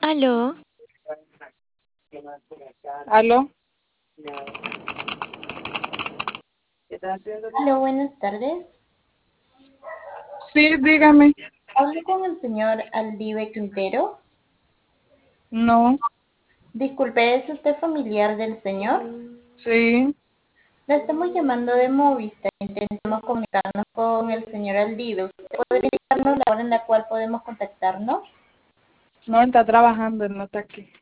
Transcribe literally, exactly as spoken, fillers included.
Aló, ¿Aló? Hola, buenas tardes. Sí, dígame. Hablo con el señor Aldive Quintero. No, Disculpe, ¿es usted familiar del señor? sí. Le estamos llamando de Movistar. Intentamos comunicarnos con el señor Aldive. ¿Usted podría indicarnos la hora en la cual podemos contactarnos? No, él está trabajando, él no está aquí.